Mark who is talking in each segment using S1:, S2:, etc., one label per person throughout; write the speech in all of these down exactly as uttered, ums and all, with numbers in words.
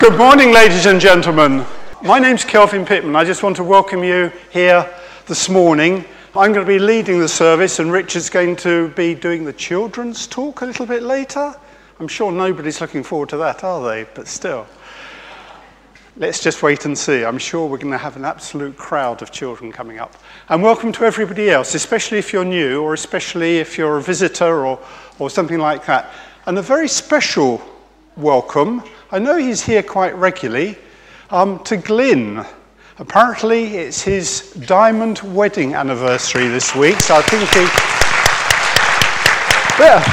S1: Good morning, ladies and gentlemen. My name's Kelvin Pittman. I just want to welcome you here this morning. I'm going to be leading the service and Richard's going to be doing the children's talk a little bit later. I'm sure nobody's looking forward to that, are they? But still, let's just wait and see. I'm sure we're going to have an absolute crowd of children coming up. And welcome to everybody else, especially if you're new or especially if you're a visitor or, or something like that. And a very special welcome, I know he's here quite regularly, um, to Glyn. Apparently it's his diamond wedding anniversary this week, so I think he... Yeah.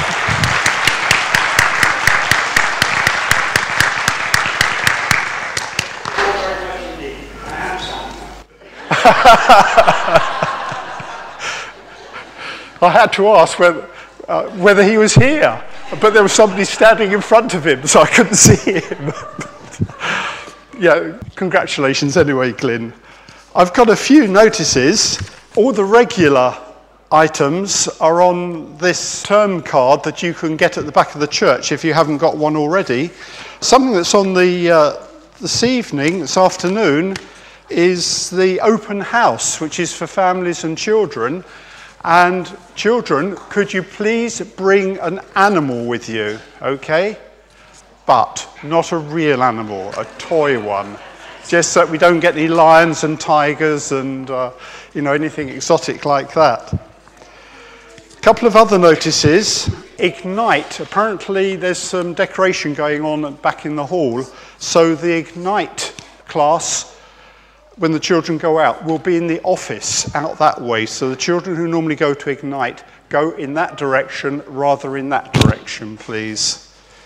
S1: I had to ask whether, uh, whether he was here. But there was somebody standing in front of him, so I couldn't see him. Yeah, congratulations anyway, Glyn. I've got a few notices. All the regular items are on this term card that you can get at the back of the church if you haven't got one already. Something that's on the uh, this evening, this afternoon, is the open house, which is for families and children. And children, could you please bring an animal with you, okay? But not a real animal, a toy one. Just so we don't get any lions and tigers and, uh, you know, anything exotic like that. A couple of other notices. Ignite. Apparently there's some decoration going on back in the hall. So the Ignite class, when the children go out, will be in the office out that way. So the children who normally go to Ignite, go in that direction rather in that direction, please.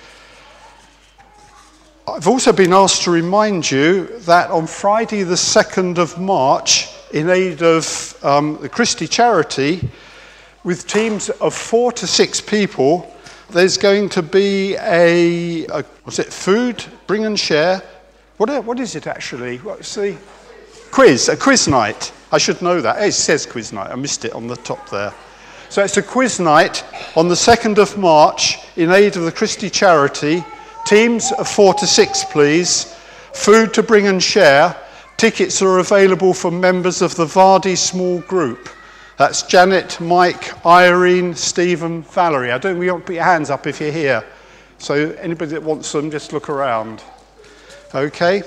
S1: I've also been asked to remind you that on Friday the second of March, in aid of um, the Christie Charity, with teams of four to six people, there's going to be a, a what's it, food, bring and share. What, what is it actually? What's the... Quiz, a quiz night. I should know that. It says quiz night. I missed it on the top there. So it's a quiz night on the second of March in aid of the Christie Charity. Teams of four to six, please. Food to bring and share. Tickets are available for members of the Vardy small group. That's Janet, Mike, Irene, Stephen, Valerie. I don't. We want to put your hands up if you're here. So anybody that wants them, just look around. Okay.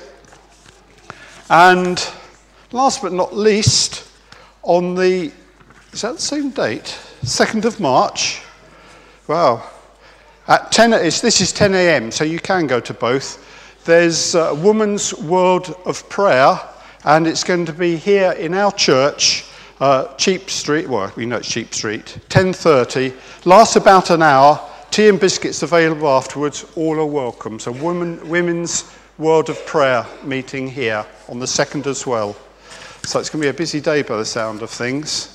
S1: And last but not least, on the, is that the same date? second of March. Wow. At ten, this is ten a.m, so you can go to both. There's a Women's World of Prayer, and it's going to be here in our church, uh, Cheap Street, well, we know it's Cheap Street, ten thirty. Lasts about an hour. Tea and biscuits available afterwards. All are welcome. So women, Women's World of Prayer meeting here on the second as well. So it's going to be a busy day by the sound of things.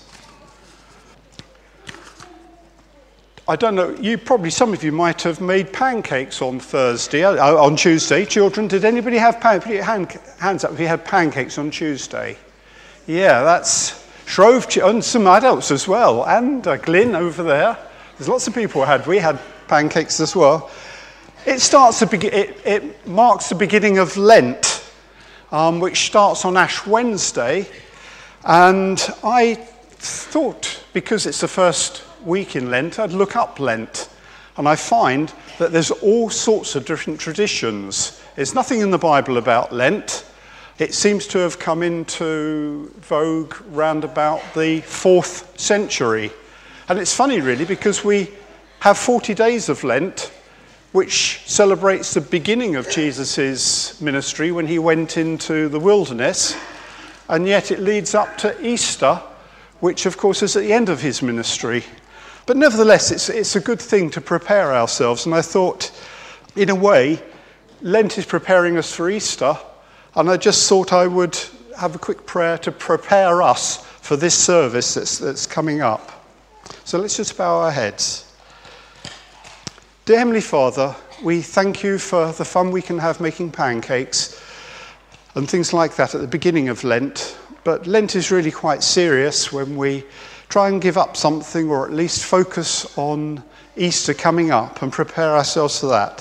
S1: I don't know, you probably, some of you might have made pancakes on Thursday, uh, on Tuesday. Children, did anybody have pancakes? Put your hand, hands up if you had pancakes on Tuesday. Yeah, that's Shrove, and some adults as well, and uh, Glyn over there. There's lots of people who had, we had pancakes as well. It starts to be, it, it marks the beginning of Lent, um, which starts on Ash Wednesday, and I thought, because it's the first week in Lent, I'd look up Lent, and I find that there's all sorts of different traditions. There's nothing in the Bible about Lent. It seems to have come into vogue round about the fourth century, and it's funny really because we have forty days of Lent, which celebrates the beginning of Jesus' ministry when he went into the wilderness, and yet it leads up to Easter, which of course is at the end of his ministry. But nevertheless, it's, it's a good thing to prepare ourselves, and I thought, in a way, Lent is preparing us for Easter, and I just thought I would have a quick prayer to prepare us for this service that's, that's coming up. So let's just bow our heads. Dear Heavenly Father, we thank you for the fun we can have making pancakes and things like that at the beginning of Lent. But Lent is really quite serious when we try and give up something, or at least focus on Easter coming up and prepare ourselves for that.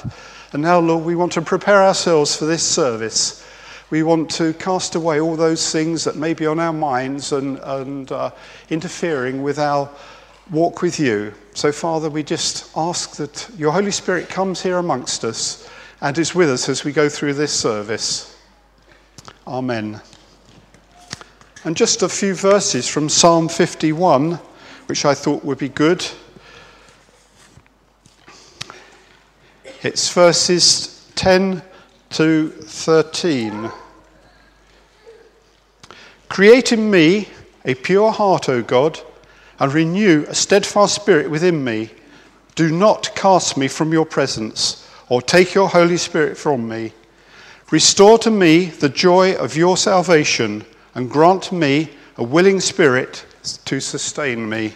S1: And now, Lord, we want to prepare ourselves for this service. We want to cast away all those things that may be on our minds and, and uh, interfering with our walk with you. So, Father, we just ask that your Holy Spirit comes here amongst us and is with us as we go through this service. Amen. And just a few verses from Psalm fifty-one, which I thought would be good. It's verses ten to thirteen. Create in me a pure heart, O God, and renew a steadfast spirit within me. Do not cast me from your presence, or take your Holy Spirit from me. Restore to me the joy of your salvation, and grant me a willing spirit to sustain me.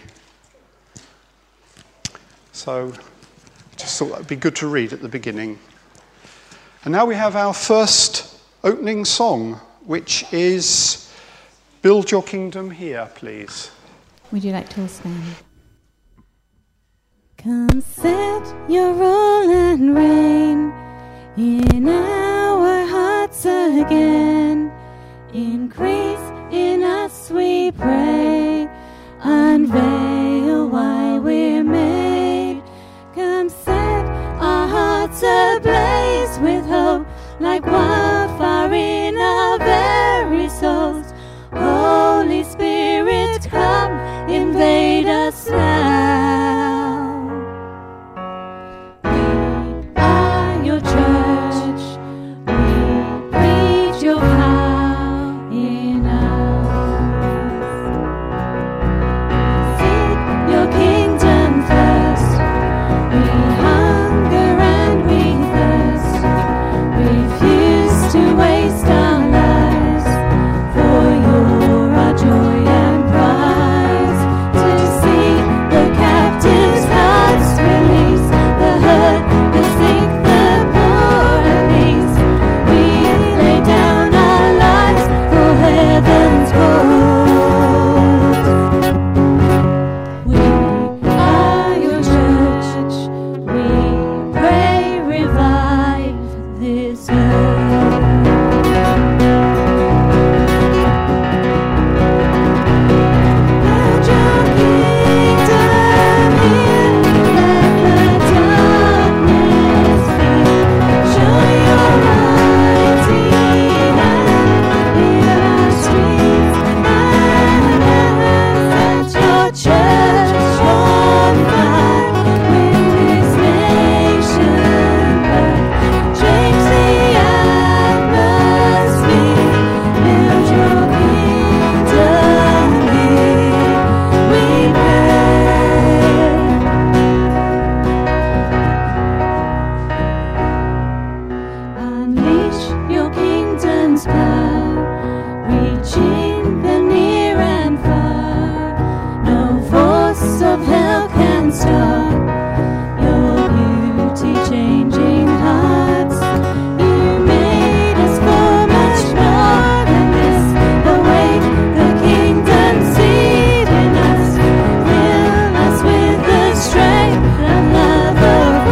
S1: So, I just thought that would be good to read at the beginning. And now we have our first opening song, which is Build Your Kingdom Here, please.
S2: Would you like to all stand? Come set your rule and reign in our hearts again. Increase in us, we pray. Unveil why we're made. Come set our hearts ablaze with hope, like wildfire in our very souls. Holy Spirit, come, invade us now. We are your church, we preach your power in us. Seek your kingdom first, we hunger and we thirst, refuse to waste our lives, for you're our joy and prize. To see the captives' hearts release, the hurt, the sick, the poor at peace. We lay down our lives for heaven's cause. We are your church, we pray, revive this earth. Let your kingdom here, let the darkness flee. Show your mighty hand, heal our streets and set your church on fire. Win this nation back, change the atmosphere, build your kingdom here, we pray. Unleash your kingdom's power, reaching the near and far. No force of hell can stop your beauty changing hearts. You made us for much more than this. Awake the kingdom seed in us. Fill us with the strength and love of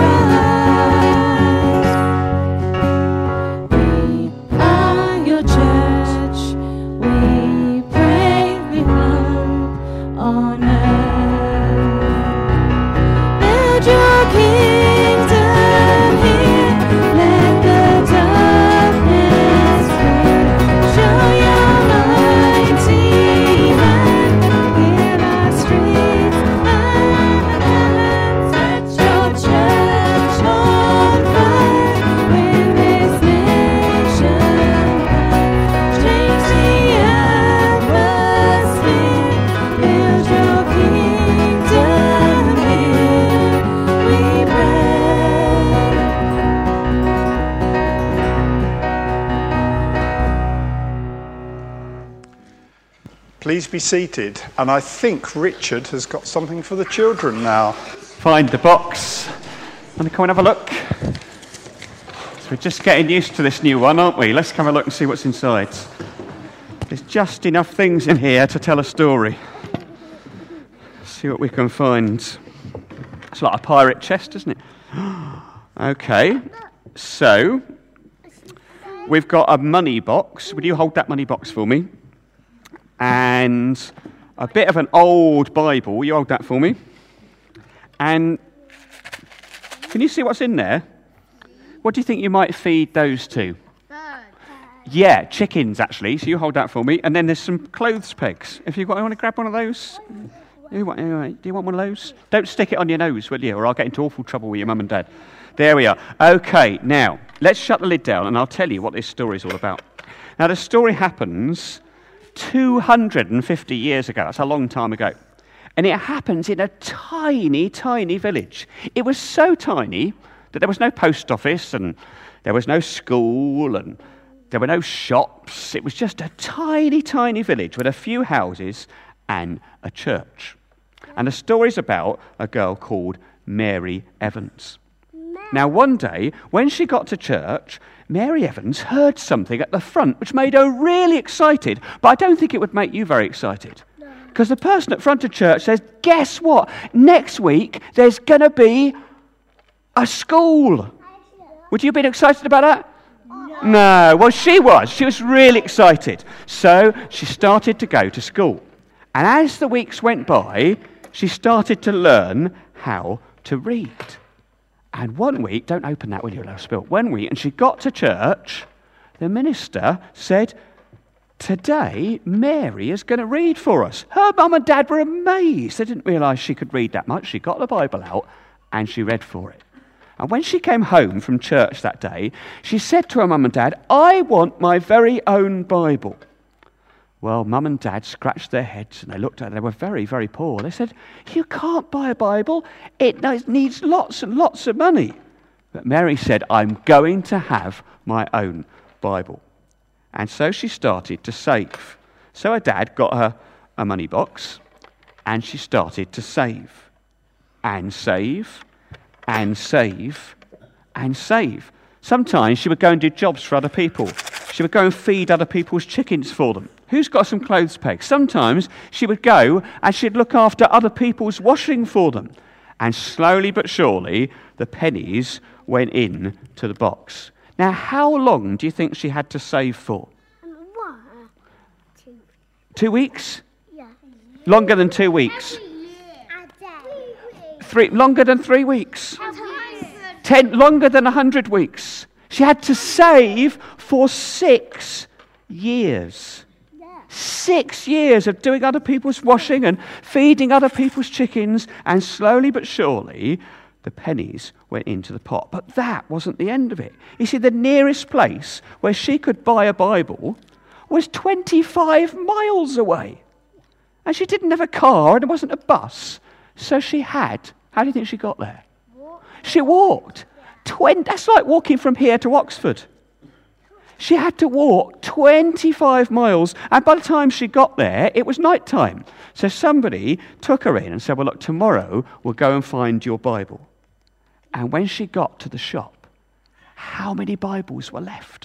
S2: Christ. We are your church. We pray with hope on earth. Build your kingdom here. Let the darkness flee. Show your mighty hand. Heal our streets and set your church on fire. Win this nation back. Change the atmosphere. Build your kingdom here, we pray.
S1: Please be seated. And I think Richard has got something for the children now.
S3: Find the box and come and have a look. So we're just getting used to this new one, aren't we? Let's come have a look and see what's inside. There's just enough things in here to tell a story. See what we can find. It's like a pirate chest, isn't it? Okay. So, we've got a money box. Would you hold that money box for me? And a bit of an old Bible. Will you hold that for me? And can you see what's in there? What do you think you might feed those to? Yeah, chickens, actually. So you hold that for me. And then there's some clothes pegs. If you want to grab one of those? You want, do you want one of those? Don't stick it on your nose, will you? Or I'll get into awful trouble with your mum and dad. There we are. Okay, now, let's shut the lid down and I'll tell you what this story is all about. Now, the story happens two hundred fifty years ago. That's a long time ago. And it happens in a tiny, tiny village. It was so tiny that there was no post office and there was no school and there were no shops. It was just a tiny, tiny village with a few houses and a church. And the story's about a girl called Mary Evans. Now, one day, when she got to church, Mary Evans heard something at the front which made her really excited, but I don't think it would make you very excited. Because the person at front of church says, guess what? Next week, there's going to be a school. Would you have been excited about that? No, well, she was. She was really excited. So she started to go to school. And as the weeks went by, she started to learn how to read. And one week, don't open that, will you, little spill? One week, and she got to church, the minister said, today, Mary is going to read for us. Her mum and dad were amazed. They didn't realise she could read that much. She got the Bible out and she read for it. And when she came home from church that day, she said to her mum and dad, I want my very own Bible. Well, mum and dad scratched their heads and they looked at it. They were very, very poor. They said, you can't buy a Bible. It needs lots and lots of money. But Mary said, I'm going to have my own Bible. And so she started to save. So her dad got her a money box and she started to save and save and save and save. Sometimes she would go and do jobs for other people. She would go and feed other people's chickens for them. Who's got some clothes pegs? Sometimes she would go and she'd look after other people's washing for them. And slowly but surely, the pennies went in to the box. Now, how long do you think she had to save for?
S4: One, two.
S3: Two weeks?
S4: Yeah.
S3: Longer than two weeks? Three, longer than three weeks? Ten, longer than a hundred weeks? She had to save for six years. Six years of doing other people's washing and feeding other people's chickens, and slowly but surely, the pennies went into the pot. But that wasn't the end of it. You see, the nearest place where she could buy a Bible was twenty-five miles away. And she didn't have a car and it wasn't a bus. So she had, how do you think she got there? Walk. She walked. twenty, that's like walking from here to Oxford. She had to walk twenty-five miles, and by the time she got there, it was night time. So somebody took her in and said, well, look, tomorrow we'll go and find your Bible. And when she got to the shop, how many Bibles were left?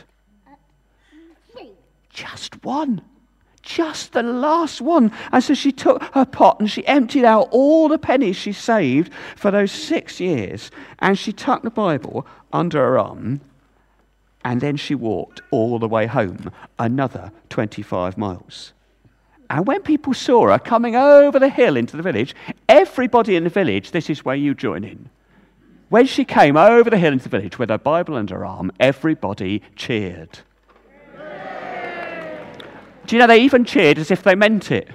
S3: Just one. Just the last one. And so she took her pot and she emptied out all the pennies she saved for those six years. And she tucked the Bible under her arm. And then she walked all the way home, another twenty-five miles. And when people saw her coming over the hill into the village, everybody in the village, this is where you join in. When she came over the hill into the village with her Bible under her arm, everybody cheered. Do you know, they even cheered as if they meant it.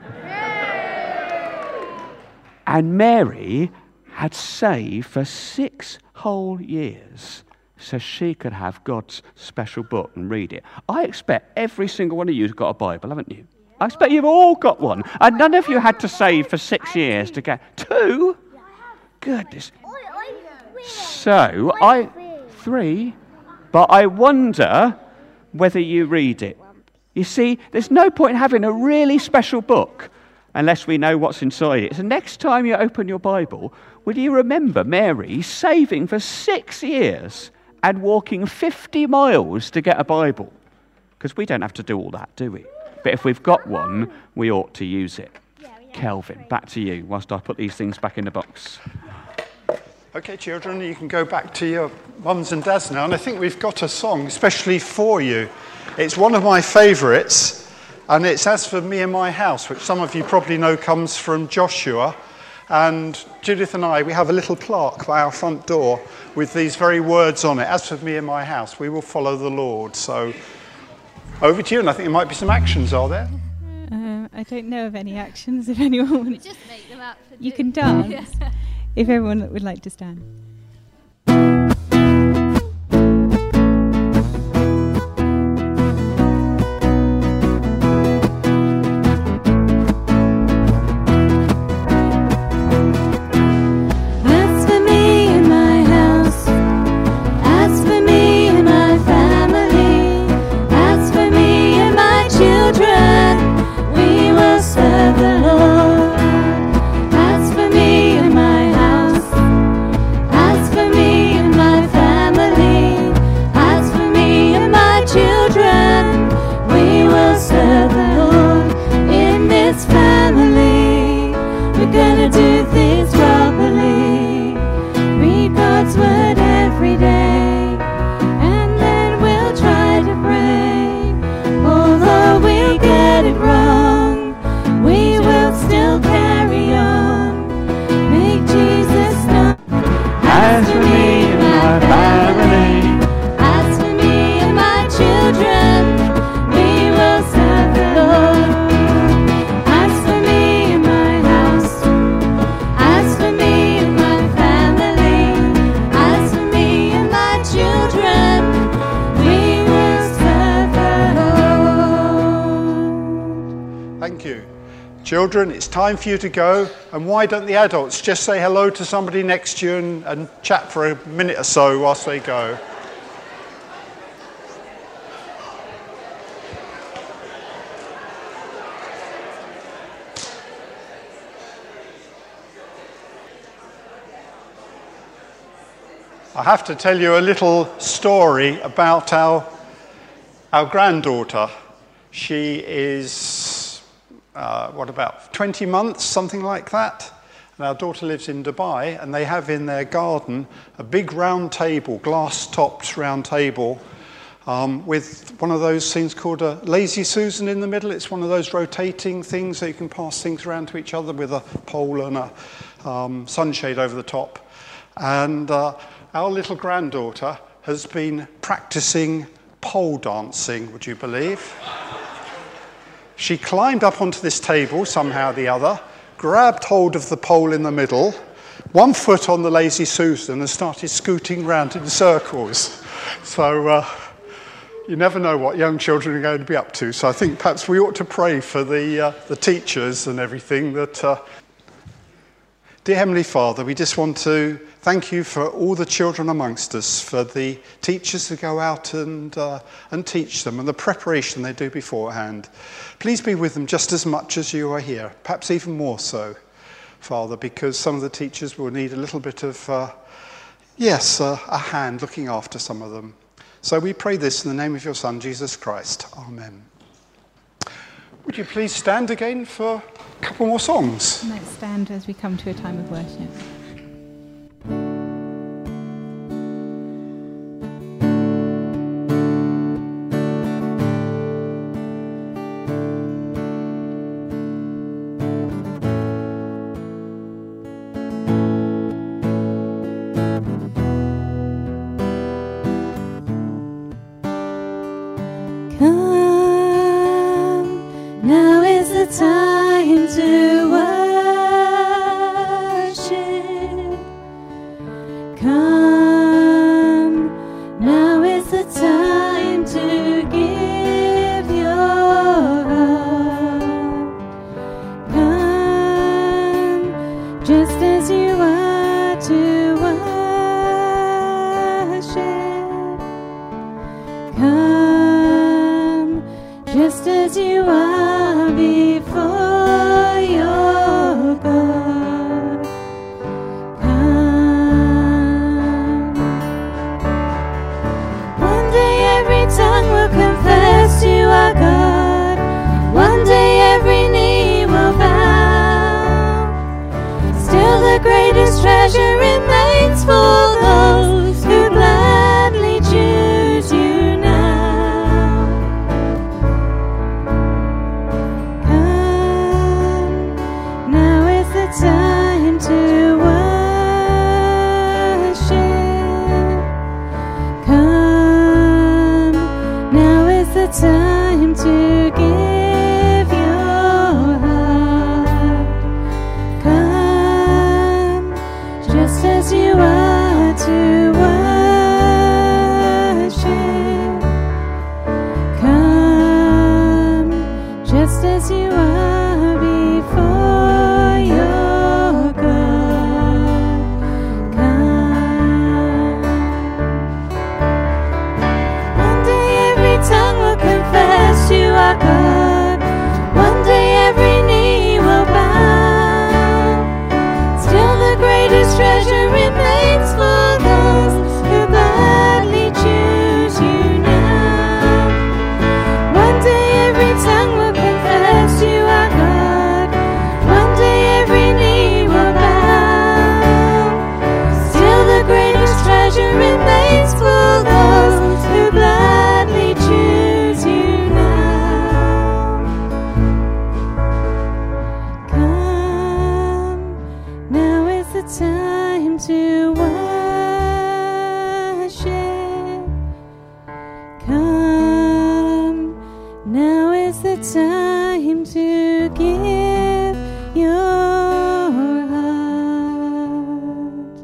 S3: And Mary had saved for six whole years so she could have God's special book and read it. I expect every single one of you has got a Bible, haven't you? I expect you've all got one. And none of you had to save for six years to get two. Goodness. So, I, three, but I wonder whether you read it. You see, there's no point in having a really special book unless we know what's inside it. So next time you open your Bible, will you remember Mary saving for six years and walking fifty miles to get a Bible? Because we don't have to do all that, do we? But if we've got one, we ought to use it. Kelvin, back to you whilst I put these things back in the box.
S1: Okay, children, you can go back to your mums and dads now. And I think we've got a song especially for you. It's one of my favourites, and it's As for Me and My House, which some of you probably know comes from Joshua. And Judith and I, we have a little plaque by our front door with these very words on it. As for me and my house, we will follow the Lord. So over to you, and I think there might be some actions, are there?
S5: Uh, I don't know of any actions. If anyone wants,
S2: Just make them up. For
S5: you
S2: do.
S5: can dance. If everyone would like to stand.
S1: Children, it's time for you to go, and why don't the adults just say hello to somebody next to you and, and chat for a minute or so whilst they go. I have to tell you a little story about our, our granddaughter. She is Uh, what about twenty months, something like that. And our daughter lives in Dubai, and they have in their garden a big round table, glass-topped round table, um, with one of those things called a Lazy Susan in the middle. It's one of those rotating things so you can pass things around to each other with a pole and a um, sunshade over the top. And uh, our little granddaughter has been practicing pole dancing, would you believe? She climbed up onto this table somehow or the other, grabbed hold of the pole in the middle, one foot on the Lazy Susan, and started scooting round in circles. So uh, you never know what young children are going to be up to. So I think perhaps we ought to pray for the, uh, the teachers and everything that... Uh... Dear Heavenly Father, we just want to thank you for all the children amongst us, for the teachers who go out and, uh, and teach them, and the preparation they do beforehand. Please be with them just as much as you are here, perhaps even more so, Father, because some of the teachers will need a little bit of, uh, yes, uh, a hand looking after some of them. So we pray this in the name of your Son, Jesus Christ. Amen. Would you please stand again for a couple more songs?
S5: Let's stand as we come to a time of worship.
S2: Time to worship. Come, now is the time to give your heart. Come, just as you are to worship. Come, just as you are before your God. Come. One day every tongue will confess you are God. One day every knee will bow. Still the greatest treasure remains for the time to give your heart. Come, just as you are, to worship. Come, just as you are, before your God. Come. One day every tongue will confess you are God. One day every knee will bow. Still the greatest treasure remains for those who gladly choose you now. One day every tongue will confess you are God. One day every knee will bow. Still the greatest treasure remains for those who gladly choose you now. Come, now is the time to worship. Come, now is the time to give your heart.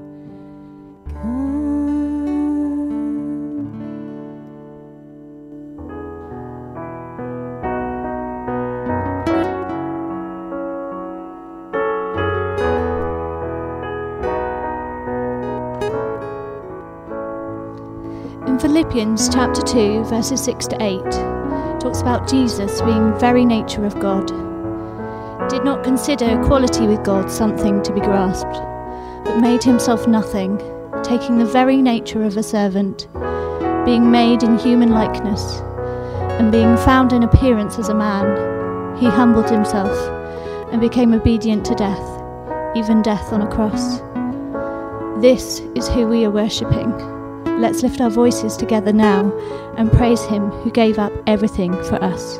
S2: Come.
S6: In Philippians chapter two, verses six to eight, talks about Jesus being very nature of God. Did not consider equality with God something to be grasped, but made himself nothing, taking the very nature of a servant, being made in human likeness, and being found in appearance as a man, he humbled himself and became obedient to death, even death on a cross. This is who we are worshipping. Let's lift our voices together now and praise him who gave up everything for us.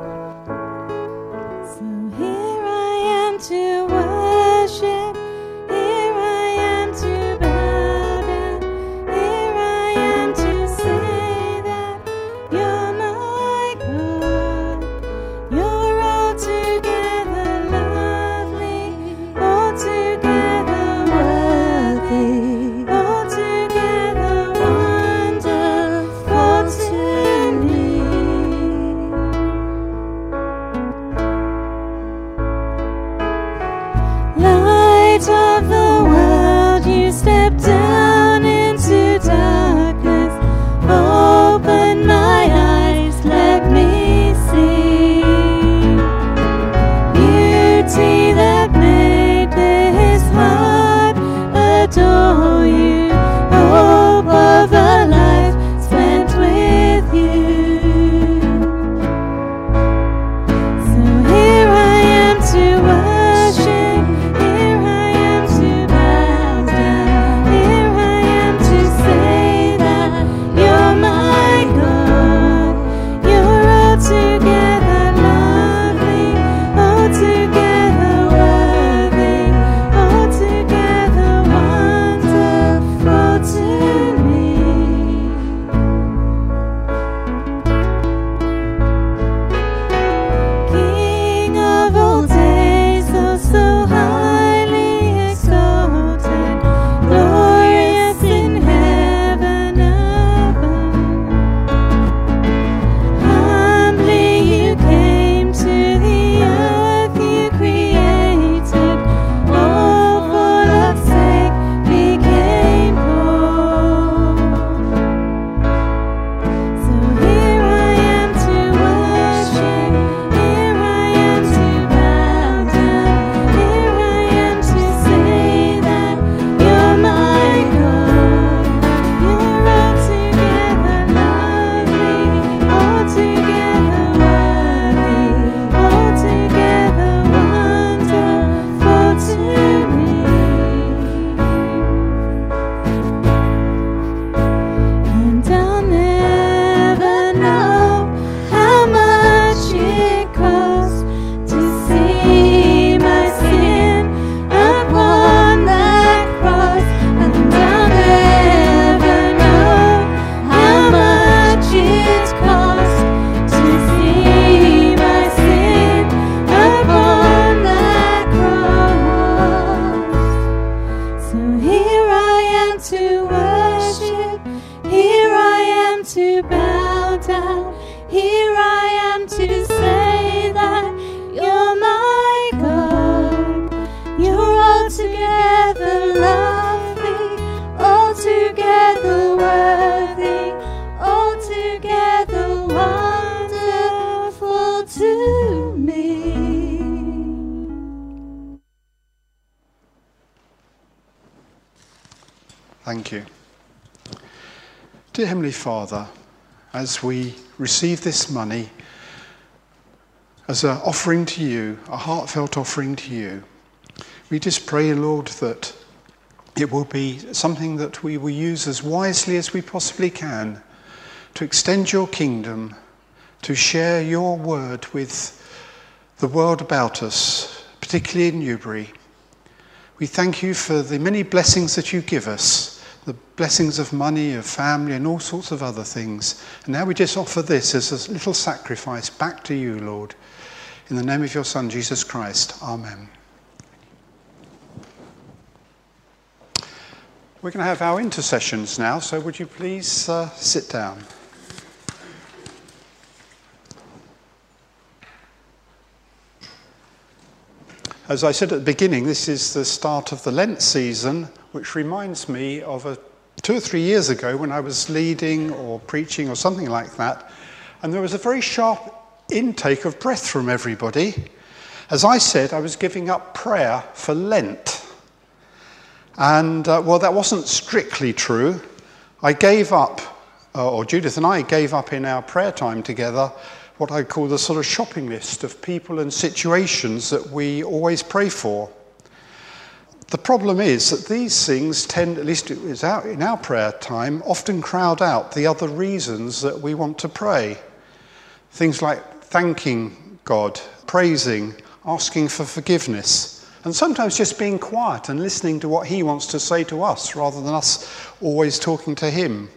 S2: So here I am to worship, here I am to bow down, here I am to say that you're my God. You're altogether lovely, altogether worthy, altogether wonderful to me. Here I am to say that you're my God. You're altogether lovely, altogether worthy, altogether wonderful to me.
S1: Thank you. Dear Heavenly Father, as we receive this money as an offering to you, a heartfelt offering to you, we just pray, Lord, that it will be something that we will use as wisely as we possibly can to extend your kingdom, to share your word with the world about us, particularly in Newbury. We thank you for the many blessings that you give us, the blessings of money, of family, and all sorts of other things. And now we just offer this as a little sacrifice back to you, Lord. In the name of your Son, Jesus Christ. Amen. We're going to have our intercessions now, so would you please uh, sit down. As I said at the beginning, this is the start of the Lent season, which reminds me of a, two or three years ago when I was leading or preaching or something like that, and there was a very sharp intake of breath from everybody. As I said, I was giving up prayer for Lent. And, uh, well, that wasn't strictly true. I gave up, uh, or Judith and I gave up in our prayer time together, what I call the sort of shopping list of people and situations that we always pray for. The problem is that these things tend, at least it is out in our prayer time, often crowd out the other reasons that we want to pray. Things like thanking God, praising, asking for forgiveness, and sometimes just being quiet and listening to what he wants to say to us rather than us always talking to him.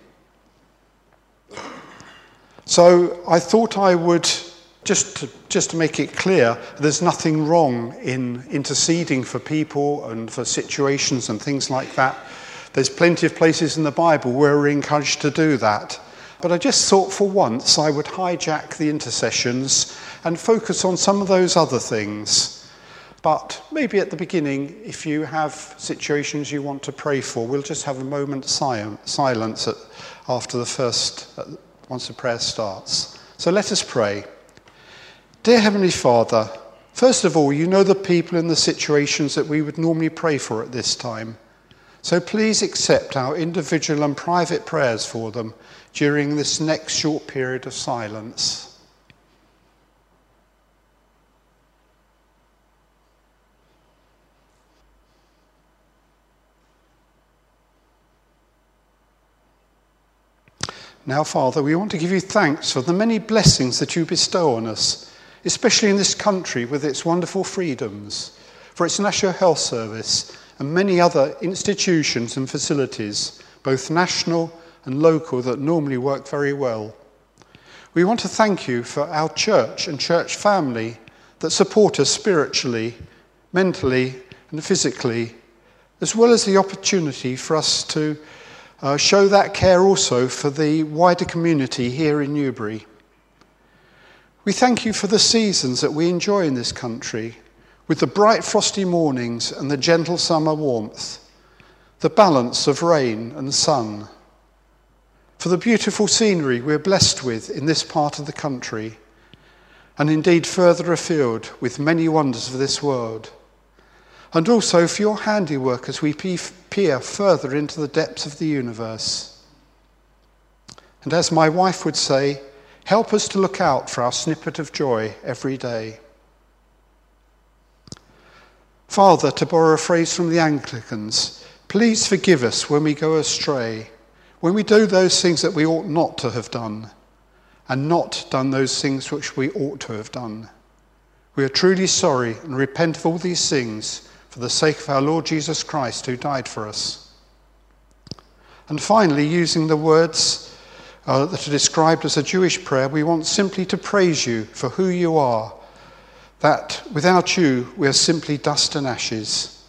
S1: So I thought I would, just to, just to make it clear, there's nothing wrong in interceding for people and for situations and things like that. There's plenty of places in the Bible where we're encouraged to do that. But I just thought for once I would hijack the intercessions and focus on some of those other things. But maybe at the beginning, if you have situations you want to pray for, we'll just have a moment of silence at, after the first, once the prayer starts. So let us pray. Dear Heavenly Father, first of all, you know the people and the situations that we would normally pray for at this time. So please accept our individual and private prayers for them during this next short period of silence. Now, Father, we want to give you thanks for the many blessings that you bestow on us, especially in this country with its wonderful freedoms, for its National Health Service and many other institutions and facilities, both national and local, that normally work very well. We want to thank you for our church and church family that support us spiritually, mentally and physically, as well as the opportunity for us to Uh, show that care also for the wider community here in Newbury. We thank you for the seasons that we enjoy in this country, with the bright frosty mornings and the gentle summer warmth, the balance of rain and sun, for the beautiful scenery we're blessed with in this part of the country, and indeed further afield with many wonders of this world. And also for your handiwork as we peer further into the depths of the universe. And as my wife would say, help us to look out for our snippet of joy every day. Father, to borrow a phrase from the Anglicans, please forgive us when we go astray, when we do those things that we ought not to have done, and not done those things which we ought to have done. We are truly sorry and repent of all these things, for the sake of our Lord Jesus Christ, who died for us. And finally, using the words uh, that are described as a Jewish prayer, we want simply to praise you for who you are, that without you we are simply dust and ashes.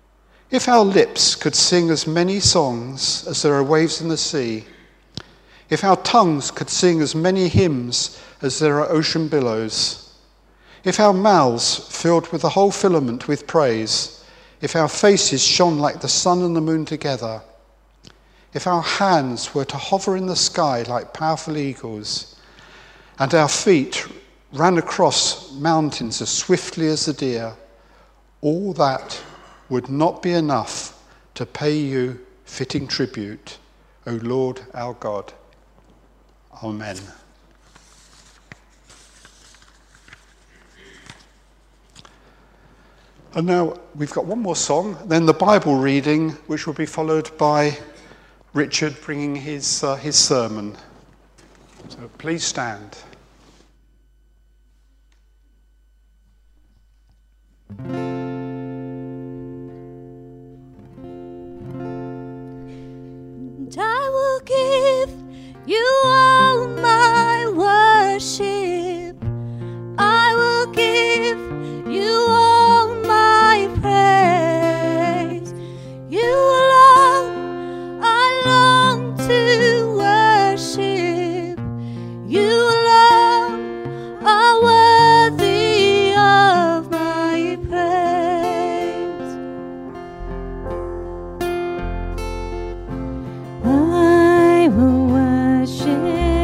S1: If our lips could sing as many songs as there are waves in the sea, If our tongues could sing as many hymns as there are ocean billows, if our mouths filled with the whole firmament with praise, if our faces shone like the sun and the moon together, if our hands were to hover in the sky like powerful eagles, and our feet ran across mountains as swiftly as the deer, all that would not be enough to pay you fitting tribute, O Lord our God. Amen. And now we've got one more song, then the Bible reading, which will be followed by Richard bringing his, uh, his sermon. So please stand.
S2: And I will give you all my worship. I will give you all my praise. You alone I long to worship. You alone are worthy of my praise. I will worship,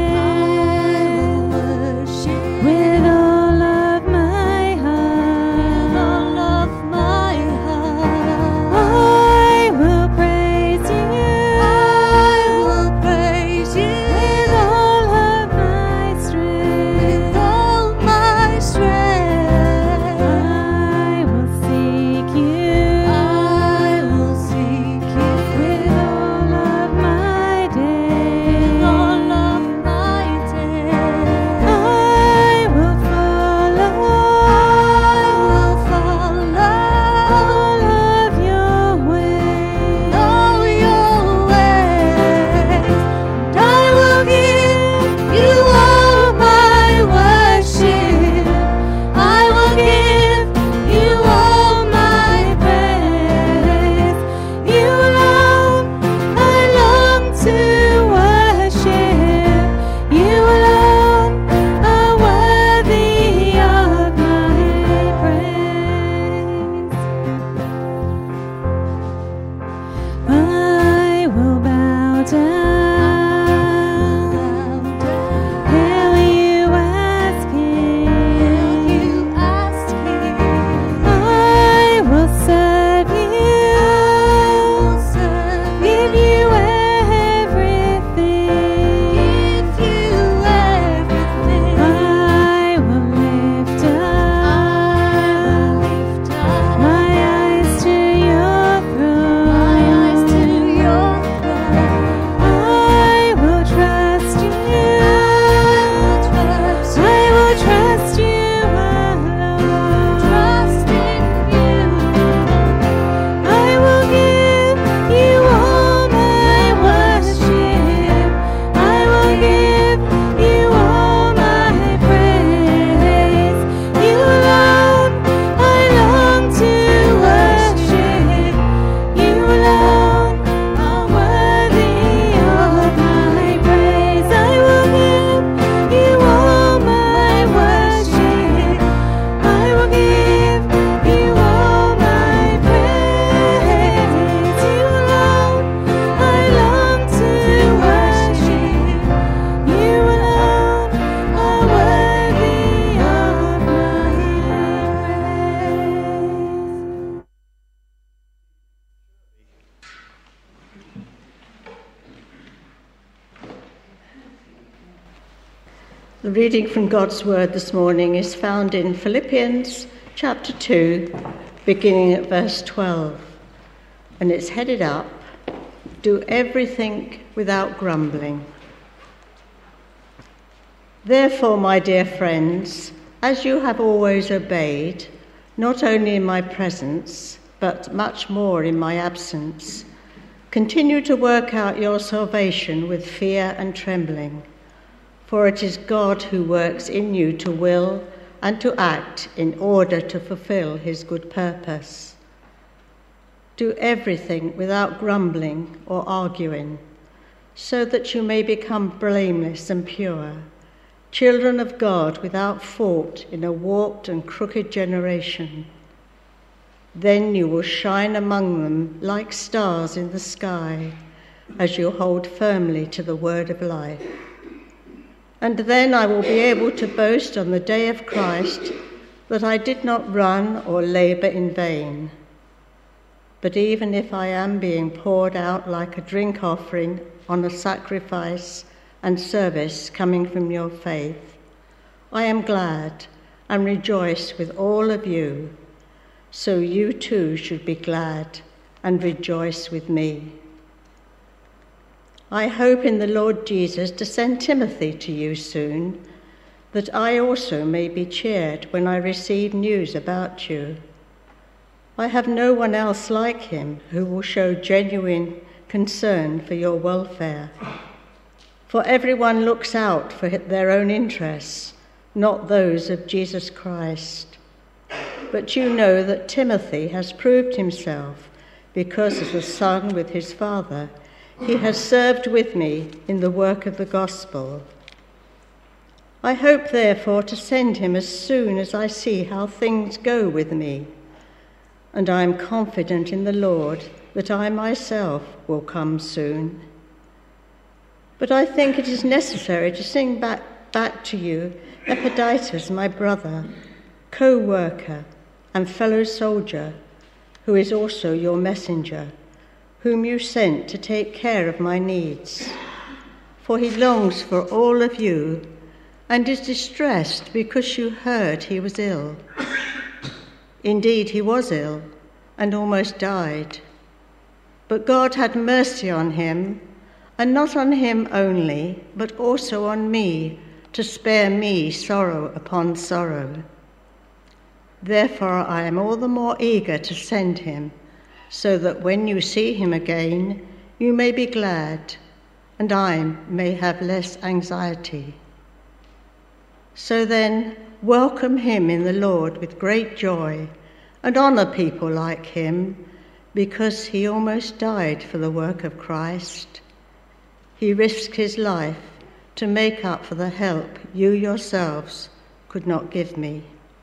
S2: I will worship with all of my heart, with all of my heart. I will praise you, I will praise you with all of my strength, with all my strength. I will seek you, I will seek you with all of my days, with all of my days. I will follow, I will follow all of your ways, all your ways. And I will give you all my worship. I will give you all my praise. You alone I long to worship. You alone are worthy of my praise. I will bow down. Hear you asking. You asking. I will serve you. Give you everything. Give you everything. I will lift up. lift up my eyes to your throne. My eyes to your throne. I will trust you. I will trust you alone. Trust in you. I will give you all my worship. I will give you all my praise. You alone I long to worship. You alone are worthy of my praise. I will give you all my worship. I will give you all my praise. You alone I long to worship. You alone are worthy of my praise.
S7: The reading from God's Word this morning is found in Philippians chapter two, beginning at verse twelve, and it's headed up, "Do everything without grumbling." Therefore, my dear friends, as you have always obeyed, not only in my presence, but much more in my absence, continue to work out your salvation with fear and trembling. For it is God who works in you to will and to act in order to fulfill his good purpose. Do everything without grumbling or arguing, so that you may become blameless and pure, children of God without fault in a warped and crooked generation. Then you will shine among them like stars in the sky, as you hold firmly to the word of life. And then I will be able to boast on the day of Christ that I did not run or labour in vain. But even if I am being poured out like a drink offering on a sacrifice and service coming from your faith, I am glad and rejoice with all of you, so you too should be glad and rejoice with me. I hope in the Lord Jesus to send Timothy to you soon, that I also may be cheered when I receive news about you. I have no one else like him who will show genuine concern for your welfare. For everyone looks out for their own interests, not those of Jesus Christ. But you know that Timothy has proved himself, because as a son with his father, he has served with me in the work of the gospel. I hope, therefore, to send him as soon as I see how things go with me, and I am confident in the Lord that I myself will come soon. But I think it is necessary to sing back, back to you Epaphroditus, my brother, co-worker and fellow soldier, who is also your messenger, whom you sent to take care of my needs. For he longs for all of you and is distressed because you heard he was ill. Indeed, he was ill and almost died. But God had mercy on him, and not on him only, but also on me, to spare me sorrow upon sorrow. Therefore I am all the more eager to send him, so that when you see him again, you may be glad, and I may have less anxiety. So then, welcome him in the Lord with great joy, and honour people like him, because he almost died for the work of Christ. He risked his life to make up for the help you yourselves could not give me.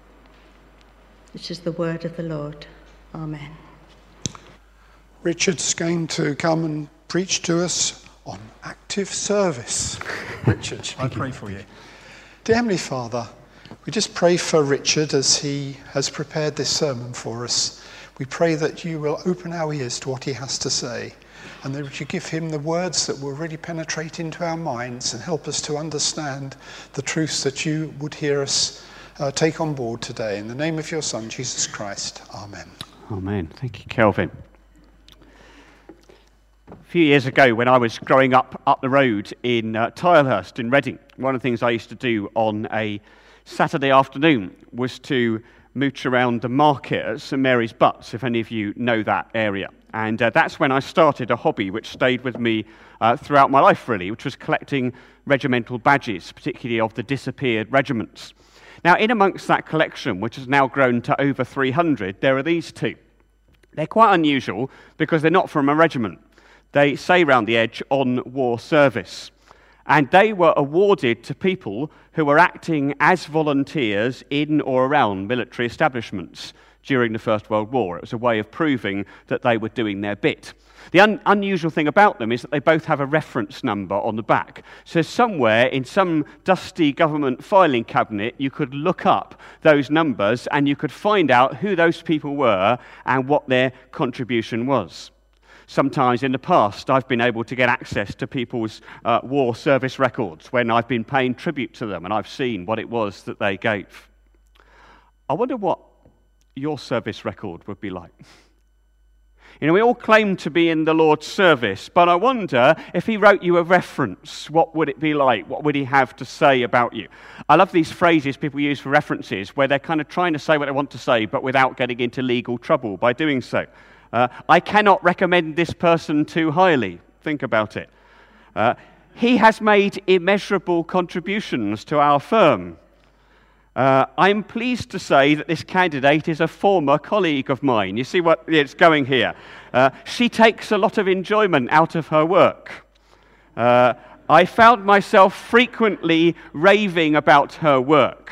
S7: This is the word of the Lord. Amen.
S1: Richard's going to come and preach to us on active service. Richard,
S3: I pray for you.
S1: Dear Heavenly Father, we just pray for Richard as he has prepared this sermon for us. We pray that you will open our ears to what he has to say, and that you give him the words that will really penetrate into our minds and help us to understand the truths that you would hear us uh, take on board today. In the name of your Son, Jesus Christ. Amen.
S3: Amen. Thank you, Kelvin. A few years ago, when I was growing up up the road in uh, Tilehurst in Reading, one of the things I used to do on a Saturday afternoon was to mooch around the market at St Mary's Butts, if any of you know that area. And uh, that's when I started a hobby which stayed with me uh, throughout my life, really, which was collecting regimental badges, particularly of the disappeared regiments. Now, in amongst that collection, which has now grown to over three hundred, there are these two. They're quite unusual because they're not from a regiment. They say round the edge, on war service. And they were awarded to people who were acting as volunteers in or around military establishments during the First World War. It was a way of proving that they were doing their bit. The un- unusual thing about them is that they both have a reference number on the back. So somewhere in some dusty government filing cabinet, you could look up those numbers and you could find out who those people were and what their contribution was. Sometimes in the past, I've been able to get access to people's uh, war service records when I've been paying tribute to them and I've seen what it was that they gave. I wonder what your service record would be like. You know, we all claim to be in the Lord's service, but I wonder if he wrote you a reference, what would it be like? What would he have to say about you? I love these phrases people use for references where they're kind of trying to say what they want to say, but without getting into legal trouble by doing so. Uh, I cannot recommend this person too highly. Think about it. Uh, he has made immeasurable contributions to our firm. Uh, I'm pleased to say that this candidate is a former colleague of mine. You see what it's going here. Uh, she takes a lot of enjoyment out of her work. Uh, I found myself frequently raving about her work.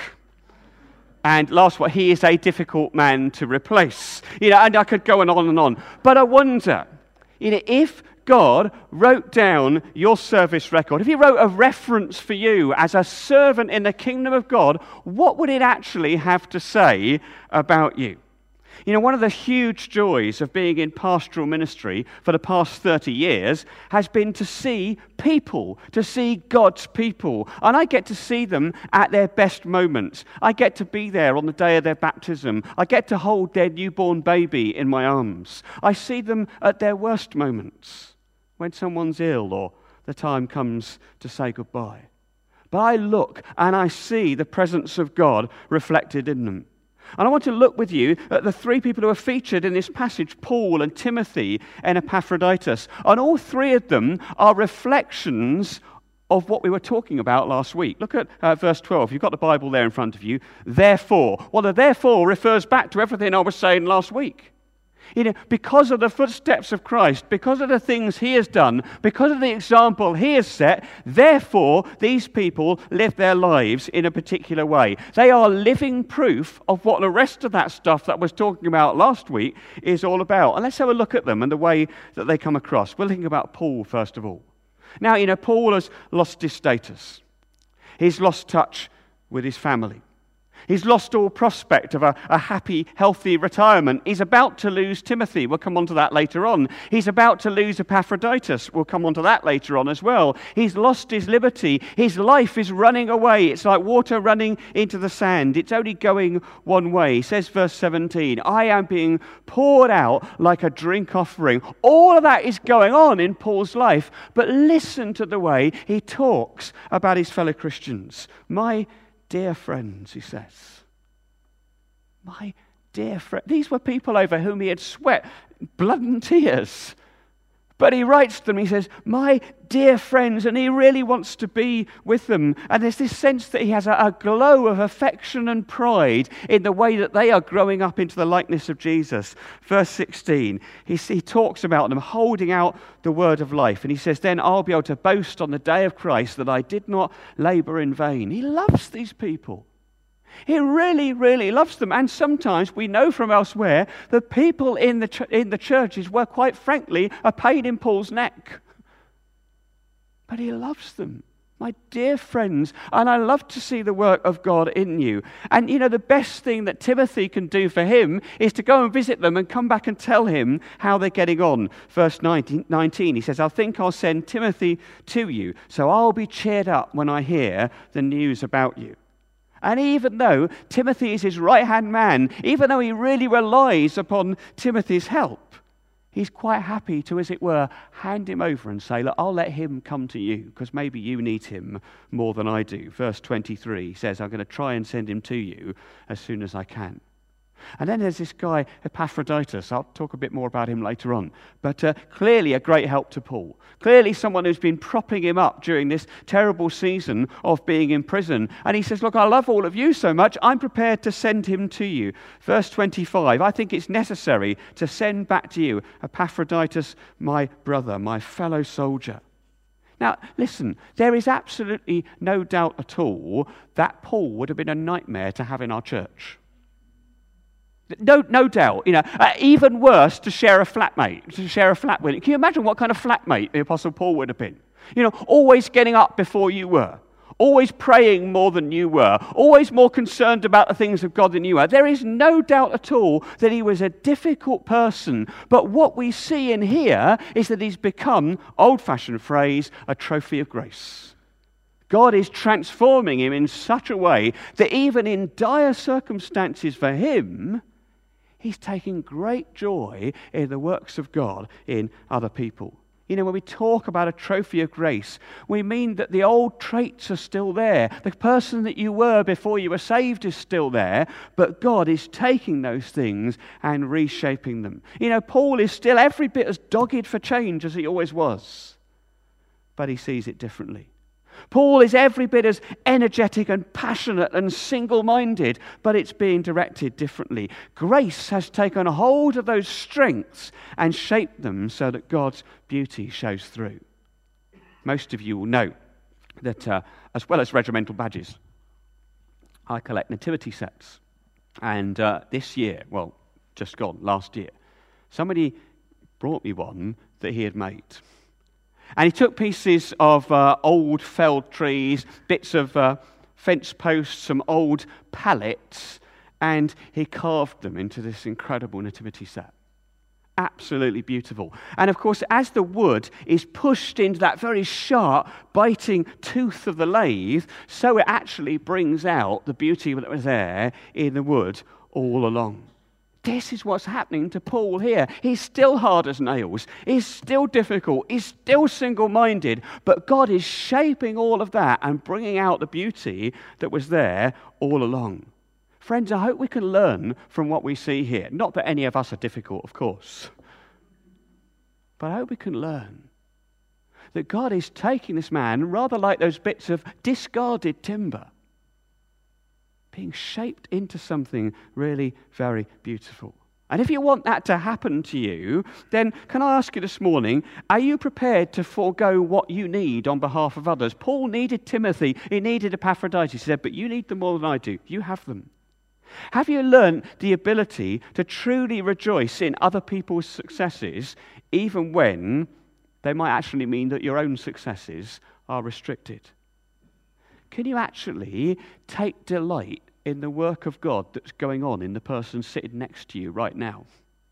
S3: And last one, he is a difficult man to replace. You know, and I could go on and on and on. But I wonder, you know, if God wrote down your service record, if he wrote a reference for you as a servant in the kingdom of God, what would it actually have to say about you? You know, one of the huge joys of being in pastoral ministry for the past thirty years has been to see people, to see God's people. And I get to see them at their best moments. I get to be there on the day of their baptism. I get to hold their newborn baby in my arms. I see them at their worst moments, when someone's ill or the time comes to say goodbye. But I look and I see the presence of God reflected in them. And I want to look with you at the three people who are featured in this passage, Paul and Timothy and Epaphroditus. And all three of them are reflections of what we were talking about last week. Look at uh, verse twelve. You've got the Bible there in front of you. Therefore. Well, the therefore refers back to everything I was saying last week. You know, because of the footsteps of Christ, because of the things he has done, because of the example he has set, therefore, these people live their lives in a particular way. They are living proof of what the rest of that stuff that I was talking about last week is all about. And let's have a look at them and the way that they come across. We'll think about Paul, first of all. Now, you know, Paul has lost his status. He's lost touch with his family. He's lost all prospect of a, a happy, healthy retirement. He's about to lose Timothy. We'll come on to that later on. He's about to lose Epaphroditus. We'll come on to that later on as well. He's lost his liberty. His life is running away. It's like water running into the sand. It's only going one way. He says, verse seventeen, I am being poured out like a drink offering. All of that is going on in Paul's life. But listen to the way he talks about his fellow Christians. My dear friends, he says. My dear friend. These were people over whom he had sweat blood and tears. But he writes to them, he says, my dear friends, and he really wants to be with them. And there's this sense that he has a, a glow of affection and pride in the way that they are growing up into the likeness of Jesus. Verse sixteen, he, he talks about them holding out the word of life. And he says, then I'll be able to boast on the day of Christ that I did not labor in vain. He loves these people. He really, really loves them. And sometimes we know from elsewhere that people in the, ch- in the churches were, quite frankly, a pain in Paul's neck. But he loves them. My dear friends, and I love to see the work of God in you. And, you know, the best thing that Timothy can do for him is to go and visit them and come back and tell him how they're getting on. Verse nineteen, he says, I think I'll send Timothy to you, so I'll be cheered up when I hear the news about you. And even though Timothy is his right-hand man, even though he really relies upon Timothy's help, he's quite happy to, as it were, hand him over and say, look, I'll let him come to you, because maybe you need him more than I do. Verse twenty-three says, I'm going to try and send him to you as soon as I can. And then there's this guy, Epaphroditus. I'll talk a bit more about him later on. But uh, clearly a great help to Paul. Clearly someone who's been propping him up during this terrible season of being in prison. And he says, look, I love all of you so much, I'm prepared to send him to you. Verse twenty-five, I think it's necessary to send back to you Epaphroditus, my brother, my fellow soldier. Now, listen, there is absolutely no doubt at all that Paul would have been a nightmare to have in our church. No, no doubt. You know, uh, even worse to share a flatmate, to share a flat with. Can you imagine what kind of flatmate the Apostle Paul would have been? You know, always getting up before you were, always praying more than you were, always more concerned about the things of God than you are. There is no doubt at all that he was a difficult person. But what we see in here is that he's become, old-fashioned phrase, a trophy of grace. God is transforming him in such a way that even in dire circumstances for him, he's taking great joy in the works of God in other people. You know, when we talk about a trophy of grace, we mean that the old traits are still there. The person that you were before you were saved is still there, but God is taking those things and reshaping them. You know, Paul is still every bit as dogged for change as he always was, but he sees it differently. Paul is every bit as energetic and passionate and single-minded, but it's being directed differently. Grace has taken a hold of those strengths and shaped them so that God's beauty shows through. most of you will know that uh, as well as regimental badges, I collect nativity sets. And uh, this year, well, just gone, last year, somebody brought me one that he had made. And he took pieces of uh, old felled trees, bits of uh, fence posts, some old pallets, and he carved them into this incredible nativity set. Absolutely beautiful. And of course, as the wood is pushed into that very sharp, biting tooth of the lathe, so it actually brings out the beauty that was there in the wood all along. This is what's happening to Paul here. He's still hard as nails. He's still difficult. He's still single-minded. But God is shaping all of that and bringing out the beauty that was there all along. Friends, I hope we can learn from what we see here. Not that any of us are difficult, of course. But I hope we can learn that God is taking this man, rather like those bits of discarded timber, being shaped into something really very beautiful. And if you want that to happen to you, then can I ask you this morning, are you prepared to forego what you need on behalf of others? Paul needed Timothy. He needed Epaphroditus. He said, but you need them more than I do. You have them. Have you learned the ability to truly rejoice in other people's successes, even when they might actually mean that your own successes are restricted? Can you actually take delight in the work of God that's going on in the person sitting next to you right now,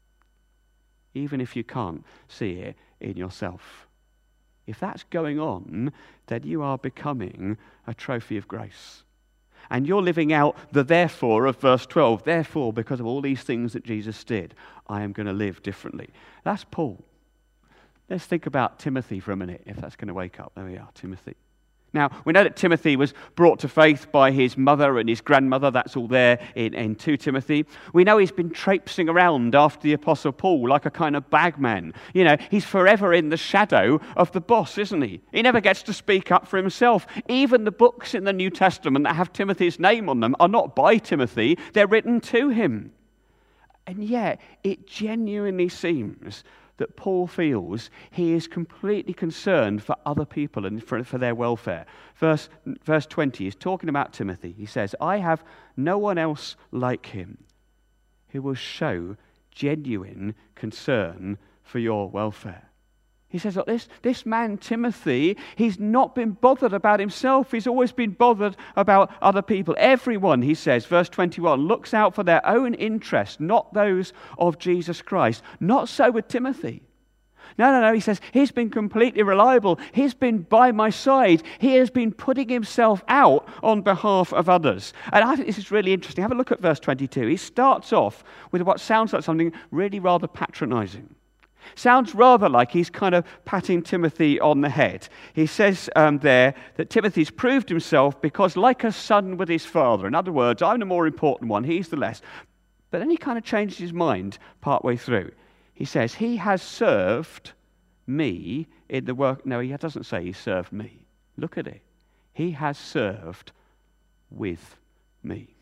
S3: even if you can't see it in yourself? If that's going on, then you are becoming a trophy of grace. And you're living out the therefore of verse twelve. Therefore, because of all these things that Jesus did, I am going to live differently. That's Paul. Let's think about Timothy for a minute, if that's going to wake up. There we are, Timothy. Now, we know that Timothy was brought to faith by his mother and his grandmother. That's all there in, in Second Timothy. We know he's been traipsing around after the Apostle Paul like a kind of bagman. You know, he's forever in the shadow of the boss, isn't he? He never gets to speak up for himself. Even the books in the New Testament that have Timothy's name on them are not by Timothy. They're written to him. And yet, it genuinely seems that Paul feels he is completely concerned for other people and for, for their welfare. Verse, verse twenty is talking about Timothy. He says, I have no one else like him who will show genuine concern for your welfare. He says, look, this, this man, Timothy, he's not been bothered about himself. He's always been bothered about other people. Everyone, he says, verse twenty-one, looks out for their own interests, not those of Jesus Christ. Not so with Timothy. No, no, no, he says, he's been completely reliable. He's been by my side. He has been putting himself out on behalf of others. And I think this is really interesting. Have a look at verse twenty-two. He starts off with what sounds like something really rather patronizing. Sounds rather like he's kind of patting Timothy on the head. He says um, there that Timothy's proved himself because like a son with his father. In other words, I'm the more important one, he's the less. But then he kind of changes his mind partway through. He says, he has served me in the work. No, he doesn't say he served me. Look at it. He has served with me.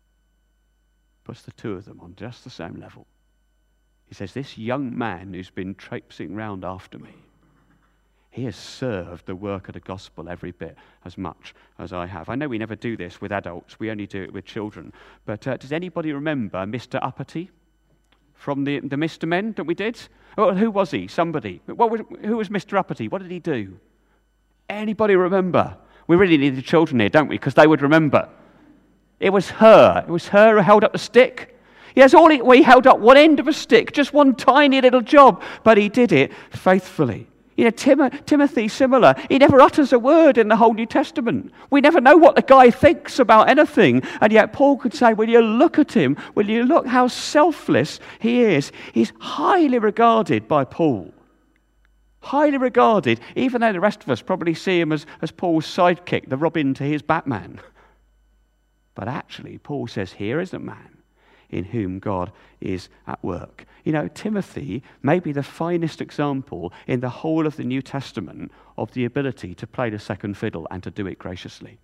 S3: Puts the two of them on just the same level. He says, this young man who's been traipsing round after me, he has served the work of the gospel every bit as much as I have. I know we never do this with adults. We only do it with children. But uh, does anybody remember Mister Uppity from the, the Mister Men that we did? Oh, who was he? Somebody. What was, who was Mister Uppity? What did he do? Anybody remember? We really need the children here, don't we? Because they would remember. It was her. It was her who held up the stick. Yes, all he, well, he held up one end of a stick, just one tiny little job, but he did it faithfully. You know, Tim, Timothy, similar. He never utters a word in the whole New Testament. We never know what the guy thinks about anything, and yet Paul could say, will you look at him? Will you look how selfless he is? He's highly regarded by Paul. Highly regarded, even though the rest of us probably see him as, as Paul's sidekick, the Robin to his Batman. But actually, Paul says, here is a man in whom God is at work. You know, Timothy may be the finest example in the whole of the New Testament of the ability to play the second fiddle and to do it graciously.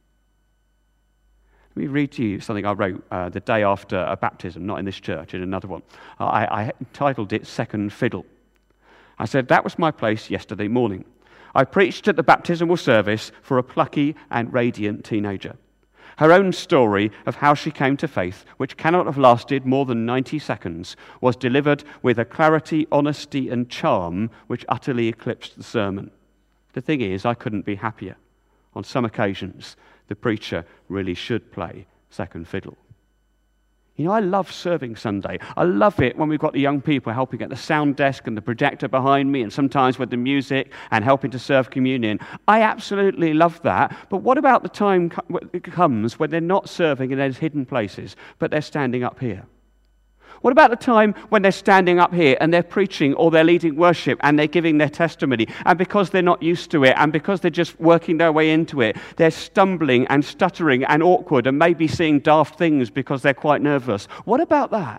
S3: Let me read to you something I wrote uh, the day after a baptism, not in this church, in another one. Uh, I, I entitled it Second Fiddle. I said, that was my place yesterday morning. I preached at the baptismal service for a plucky and radiant teenager. Her own story of how she came to faith, which cannot have lasted more than ninety seconds, was delivered with a clarity, honesty, and charm which utterly eclipsed the sermon. The thing is, I couldn't be happier. On some occasions, the preacher really should play second fiddle. You know, I love serving Sunday. I love it when we've got the young people helping at the sound desk and the projector behind me, and sometimes with the music and helping to serve communion. I absolutely love that. But what about the time comes when they're not serving in those hidden places, but they're standing up here? What about the time when they're standing up here and they're preaching or they're leading worship and they're giving their testimony, and because they're not used to it and because they're just working their way into it, they're stumbling and stuttering and awkward and maybe seeing daft things because they're quite nervous? What about that?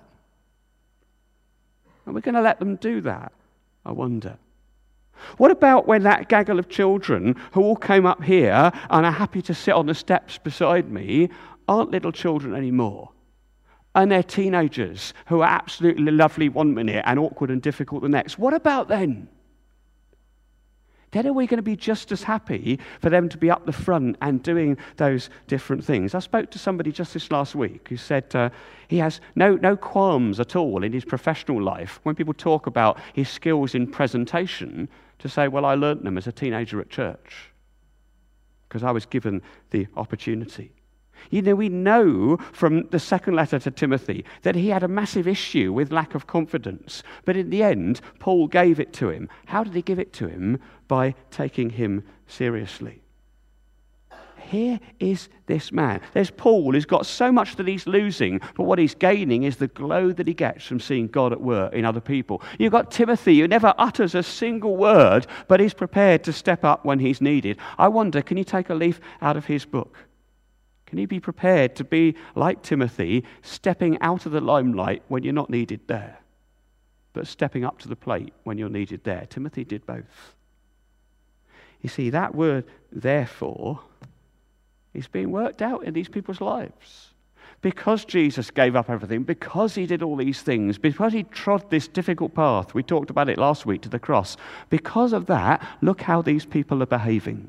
S3: Are we going to let them do that? I wonder. What about when that gaggle of children who all came up here and are happy to sit on the steps beside me aren't little children anymore? And they're teenagers who are absolutely lovely one minute and awkward and difficult the next. What about then? Then are we going to be just as happy for them to be up the front and doing those different things? I spoke to somebody just this last week who said uh, he has no, no qualms at all in his professional life when people talk about his skills in presentation to say, well, I learnt them as a teenager at church because I was given the opportunity. You know, we know from the second letter to Timothy that he had a massive issue with lack of confidence. But in the end, Paul gave it to him. How did he give it to him? By taking him seriously. Here is this man. There's Paul who's got so much that he's losing, but what he's gaining is the glow that he gets from seeing God at work in other people. You've got Timothy who never utters a single word, but he's prepared to step up when he's needed. I wonder, can you take a leaf out of his book? Can you be prepared to be like Timothy, stepping out of the limelight when you're not needed there, but stepping up to the plate when you're needed there? Timothy did both. You see, that word, therefore, is being worked out in these people's lives. Because Jesus gave up everything, because he did all these things, because he trod this difficult path, we talked about it last week, to the cross, because of that, look how these people are behaving.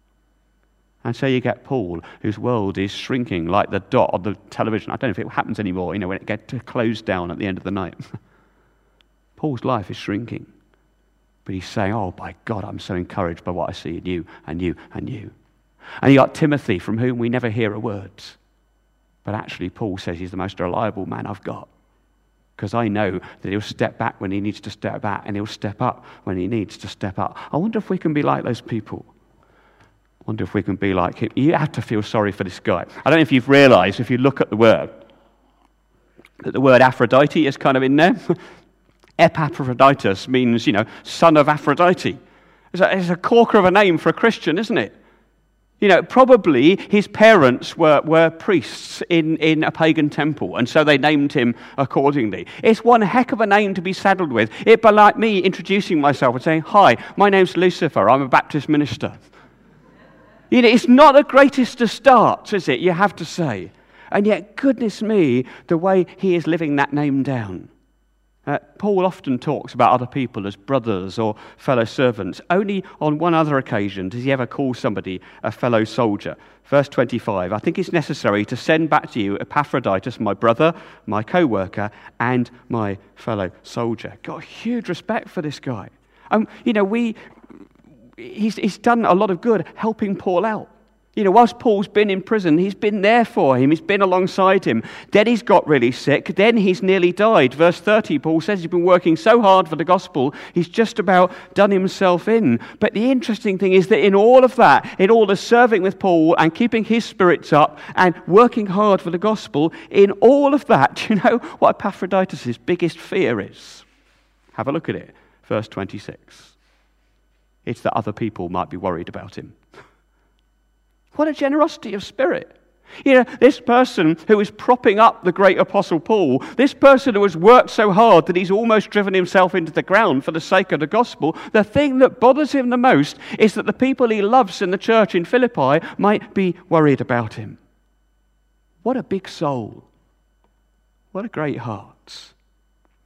S3: And so you get Paul, whose world is shrinking like the dot on the television. I don't know if it happens anymore, you know, when it gets closed down at the end of the night. Paul's life is shrinking. But he's saying, oh, by God, I'm so encouraged by what I see in you and you and you. And you got Timothy, from whom we never hear a word. But actually, Paul says he's the most reliable man I've got. Because I know that he'll step back when he needs to step back, and he'll step up when he needs to step up. I wonder if we can be like those people. Wonder if we can be like him. You have to feel sorry for this guy. I don't know if you've realised, if you look at the word, that the word Aphrodite is kind of in there. Epaphroditus means, you know, son of Aphrodite. It's a, it's a corker of a name for a Christian, isn't it? You know, probably his parents were, were priests in, in a pagan temple, and so they named him accordingly. It's one heck of a name to be saddled with. It'd be like me introducing myself and saying, hi, my name's Lucifer, I'm a Baptist minister. You know, it's not the greatest of starts, is it? You have to say. And yet, goodness me, the way he is living that name down. Uh, Paul often talks about other people as brothers or fellow servants. Only on one other occasion does he ever call somebody a fellow soldier. Verse twenty-five, I think it's necessary to send back to you Epaphroditus, my brother, my co-worker, and my fellow soldier. Got huge respect for this guy. Um, you know, we... He's, he's done a lot of good helping Paul out. You know, whilst Paul's been in prison, he's been there for him. He's been alongside him. Then he's got really sick. Then he's nearly died. Verse thirty, Paul says he's been working so hard for the gospel, he's just about done himself in. But the interesting thing is that in all of that, in all the serving with Paul and keeping his spirits up and working hard for the gospel, in all of that, do you know what Epaphroditus' biggest fear is? Have a look at it. Verse twenty-six. It's that other people might be worried about him. What a generosity of spirit. You know, this person who is propping up the great Apostle Paul, this person who has worked so hard that he's almost driven himself into the ground for the sake of the gospel, the thing that bothers him the most is that the people he loves in the church in Philippi might be worried about him. What a big soul. What a great heart.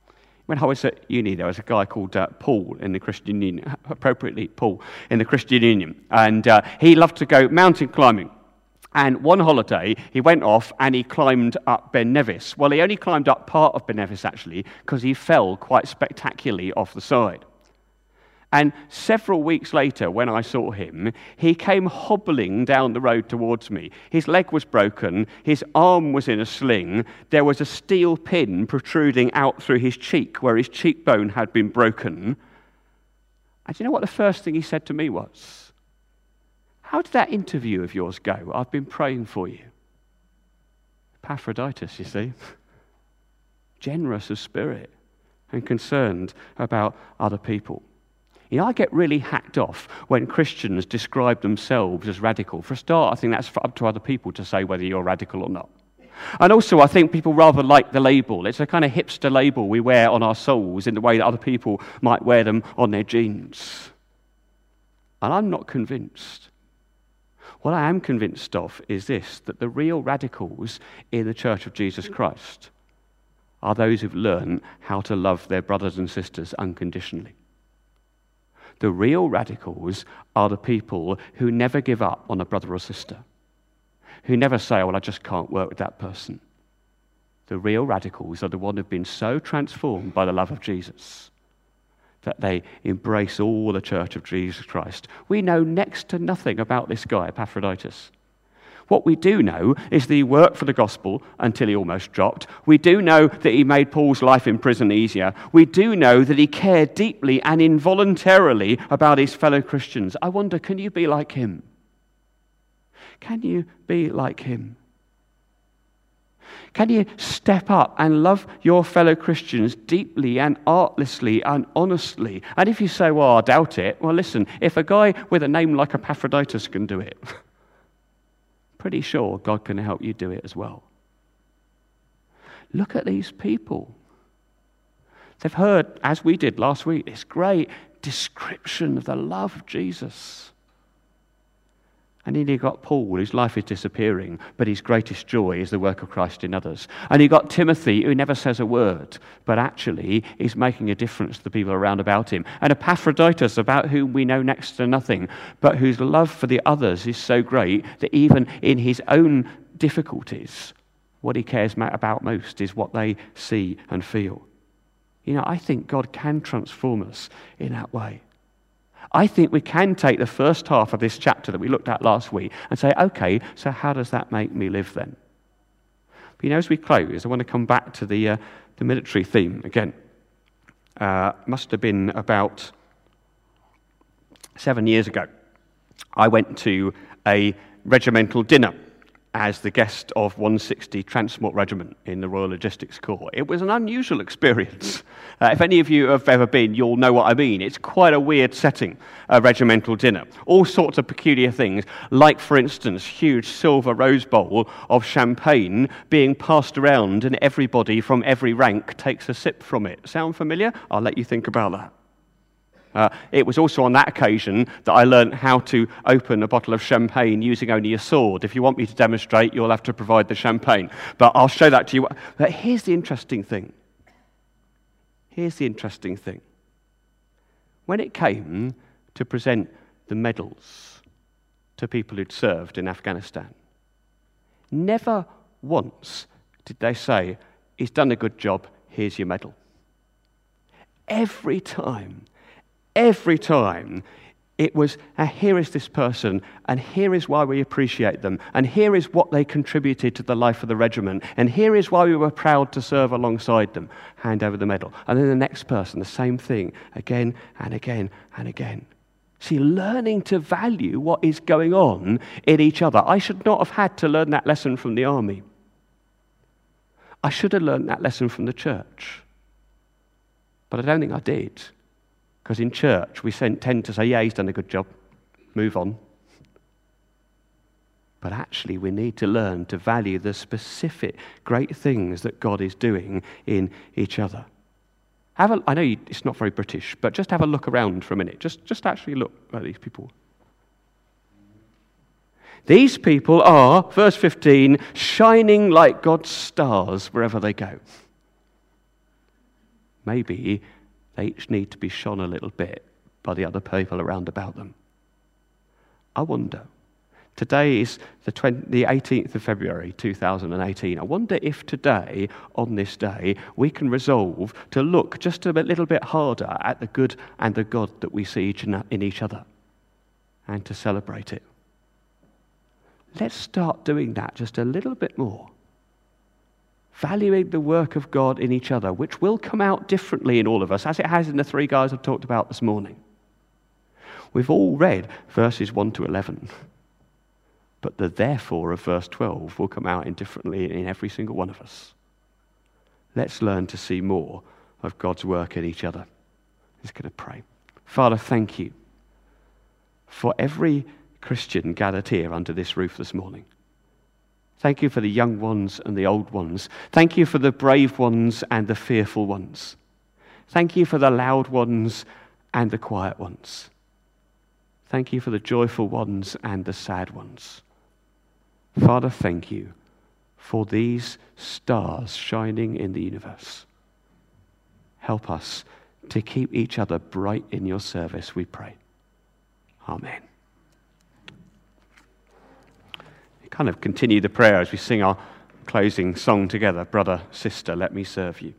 S3: When I was at uni, there was a guy called uh, Paul in the Christian Union, appropriately Paul in the Christian Union, and uh, he loved to go mountain climbing. And one holiday, he went off and he climbed up Ben Nevis. Well, he only climbed up part of Ben Nevis, actually, because he fell quite spectacularly off the side. And several weeks later, when I saw him, he came hobbling down the road towards me. His leg was broken, his arm was in a sling, there was a steel pin protruding out through his cheek where his cheekbone had been broken. And do you know what the first thing he said to me was? How did that interview of yours go? I've been praying for you. Epaphroditus, you see. Generous of spirit and concerned about other people. You know, I get really hacked off when Christians describe themselves as radical. For a start, I think that's up to other people to say whether you're radical or not. And also, I think people rather like the label. It's a kind of hipster label we wear on our souls in the way that other people might wear them on their jeans. And I'm not convinced. What I am convinced of is this, that the real radicals in the Church of Jesus Christ are those who've learned how to love their brothers and sisters unconditionally. The real radicals are the people who never give up on a brother or sister, who never say, well, I just can't work with that person. The real radicals are the ones who've been so transformed by the love of Jesus that they embrace all the Church of Jesus Christ. We know next to nothing about this guy, Epaphroditus. What we do know is that he worked for the gospel until he almost dropped. We do know that he made Paul's life in prison easier. We do know that he cared deeply and involuntarily about his fellow Christians. I wonder, can you be like him? Can you be like him? Can you step up and love your fellow Christians deeply and artlessly and honestly? And if you say, well, I doubt it, well, listen, if a guy with a name like Epaphroditus can do it, pretty sure God can help you do it as well. Look at these people. They've heard, as we did last week, this great description of the love of Jesus. And then you've got Paul, whose life is disappearing, but his greatest joy is the work of Christ in others. And you've got Timothy, who never says a word, but actually is making a difference to the people around about him. And Epaphroditus, about whom we know next to nothing, but whose love for the others is so great that even in his own difficulties, what he cares about most is what they see and feel. You know, I think God can transform us in that way. I think we can take the first half of this chapter that we looked at last week and say, okay, so how does that make me live then? But you know, as we close, I want to come back to the uh, the military theme again. Uh, must have been about seven years ago. I went to a regimental dinner as the guest of one sixty Transport Regiment in the Royal Logistics Corps. It was an unusual experience. Uh, if any of you have ever been, you'll know what I mean. It's quite a weird setting, a regimental dinner. All sorts of peculiar things, like, for instance, huge silver rose bowl of champagne being passed around and everybody from every rank takes a sip from it. Sound familiar? I'll let you think about that. Uh, it was also on that occasion that I learned how to open a bottle of champagne using only a sword. If you want me to demonstrate, you'll have to provide the champagne. But I'll show that to you. But here's the interesting thing. Here's the interesting thing. When it came to present the medals to people who'd served in Afghanistan, never once did they say, he's done a good job, here's your medal. Every time Every time it was, uh, here is this person, and here is why we appreciate them, and here is what they contributed to the life of the regiment, and here is why we were proud to serve alongside them. Hand over the medal. And then the next person, the same thing, again and again and again. See, learning to value what is going on in each other. I should not have had to learn that lesson from the army. I should have learned that lesson from the church. But I don't think I did. Because in church, we tend to say, yeah, he's done a good job, move on. But actually, we need to learn to value the specific great things that God is doing in each other. Have a, I know you, it's not very British, but just have a look around for a minute. Just, just actually look at these people. These people are, verse fifteen, shining like God's stars wherever they go. maybe they each need to be shone a little bit by the other people around about them. I wonder, today is the, twentieth, the eighteenth of February two thousand eighteen. I wonder if today, on this day, we can resolve to look just a little bit harder at the good and the God that we see in each other and to celebrate it. Let's start doing that just a little bit more. Valuing the work of God in each other, which will come out differently in all of us, as it has in the three guys I've talked about this morning. We've all read verses one to eleven, but the therefore of verse twelve will come out in differently in every single one of us. Let's learn to see more of God's work in each other. I'm just going to pray. Father, thank you for every Christian gathered here under this roof this morning. Thank you for the young ones and the old ones. Thank you for the brave ones and the fearful ones. Thank you for the loud ones and the quiet ones. Thank you for the joyful ones and the sad ones. Father, thank you for these stars shining in the universe. Help us to keep each other bright in your service, we pray. Amen. Kind of continue the prayer as we sing our closing song together. Brother, sister, let me serve you.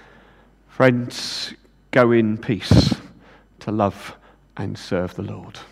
S3: Friends, go in peace to love and serve the Lord.